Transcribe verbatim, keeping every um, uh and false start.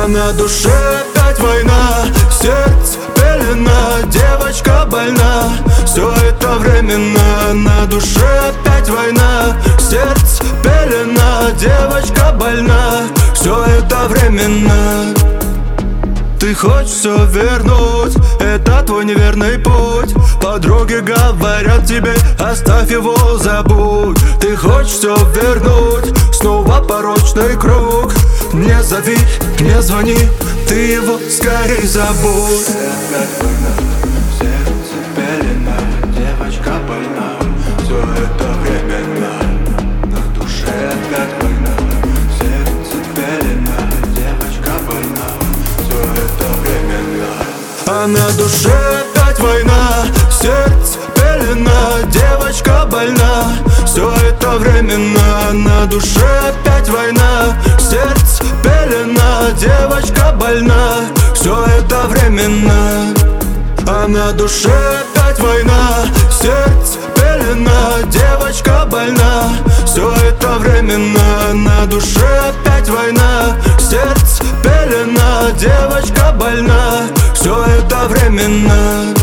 А на душе опять война, сердце пелена, девочка больна. Все это временно, на душе опять война, сердце пелена, девочка больна. Все это временно. Ты хочешь все вернуть, это твой неверный путь. Подруги говорят тебе, оставь его, забудь. Ты хочешь все вернуть, снова порочный круг. Не зови, не звони, ты его скорей забудь. Опять война, сердце пелена, девочка больна. Все это временно, на душе опять война, сердце пелена, девочка больна. Все это временно. А на душе опять война, сердце пелена, девочка больна. Все это временно, на душе опять война, сердце пелена, девочка больна. Все это временно. А на душе опять война, сердце пелена, девочка больна. Все это временно, на душе опять война, сердце пелена, девочка больна. Все это временно.